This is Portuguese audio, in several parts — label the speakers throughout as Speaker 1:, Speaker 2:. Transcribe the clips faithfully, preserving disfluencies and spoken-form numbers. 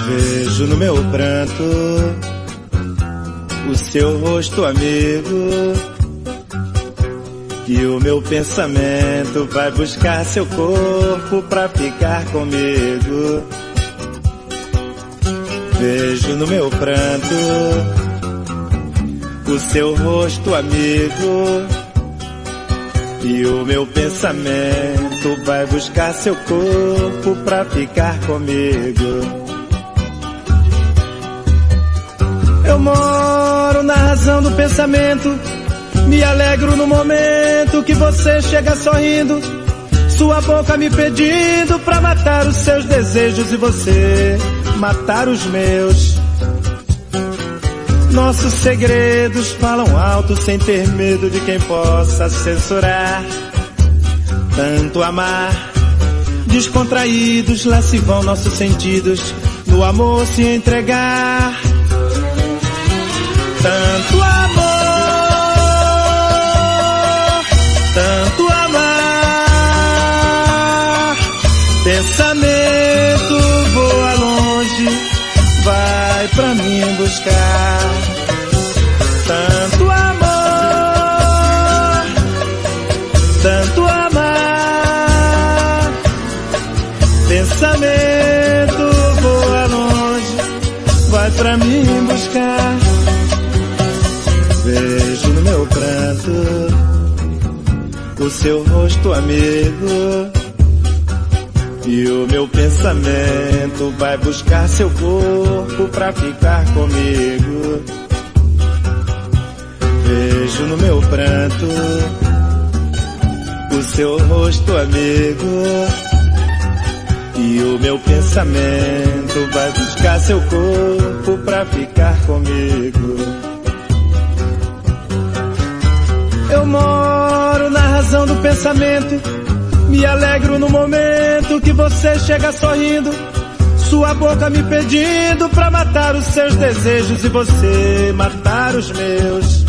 Speaker 1: Vejo no meu pranto o seu rosto amigo, e o meu pensamento vai buscar seu corpo pra ficar comigo. Vejo no meu pranto o seu rosto amigo, e o meu pensamento vai buscar seu corpo pra ficar comigo. Eu moro na razão do pensamento, me alegro no momento que você chega sorrindo, sua boca me pedindo pra matar os seus desejos e você matar os meus. Nossos segredos falam alto sem ter medo de quem possa censurar. Tanto amar, descontraídos, lá se vão nossos sentidos, no amor se entregar. Tanto amor, tanto amar, pensamento voa longe, vai pra mim buscar. Tanto amor, tanto amar, pensamento voa longe, vai pra mim buscar. Vejo no meu pranto o seu rosto amigo, e o meu pensamento vai buscar seu corpo pra ficar comigo. Vejo no meu pranto o seu rosto amigo, e o meu pensamento vai buscar seu corpo pra ficar comigo. Eu moro na razão do pensamento, me alegro no momento que você chega sorrindo, sua boca me pedindo pra matar os seus desejos e você matar os meus.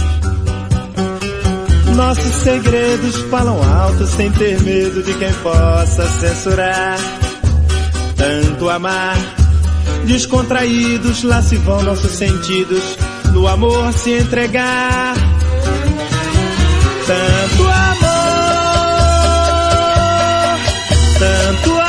Speaker 1: Nossos segredos falam alto sem ter medo de quem possa censurar. Tanto amar, descontraídos, lá se vão nossos sentidos, no amor se entregar. Tanto amor, tanto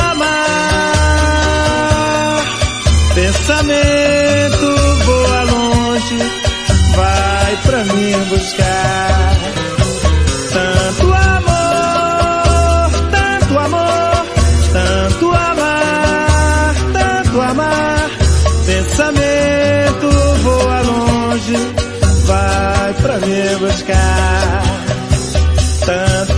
Speaker 1: amar, pensamento voa longe, vai pra mim buscar. Tanto amor, tanto amor, tanto amar, tanto amar, pensamento voa longe, vai pra mim buscar. Tanto